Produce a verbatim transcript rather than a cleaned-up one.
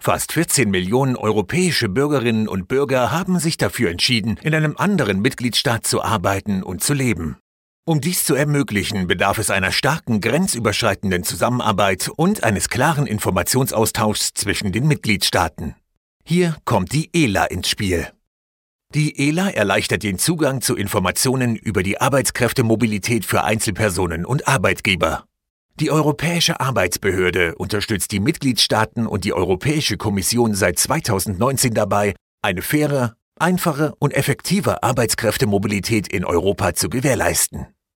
Fast vierzehn Millionen europäische Bürgerinnen und Bürger haben sich dafür entschieden, in einem anderen Mitgliedstaat zu arbeiten und zu leben. Um dies zu ermöglichen, bedarf es einer starken grenzüberschreitenden Zusammenarbeit und eines klaren Informationsaustauschs zwischen den Mitgliedstaaten. Hier kommt die E L A ins Spiel. Die E L A erleichtert den Zugang zu Informationen über die Arbeitskräftemobilität für Einzelpersonen und Arbeitgeber. Die Europäische Arbeitsbehörde unterstützt die Mitgliedstaaten und die Europäische Kommission seit zweitausendneunzehn dabei, eine faire, einfache und effektive Arbeitskräftemobilität in Europa zu gewährleisten.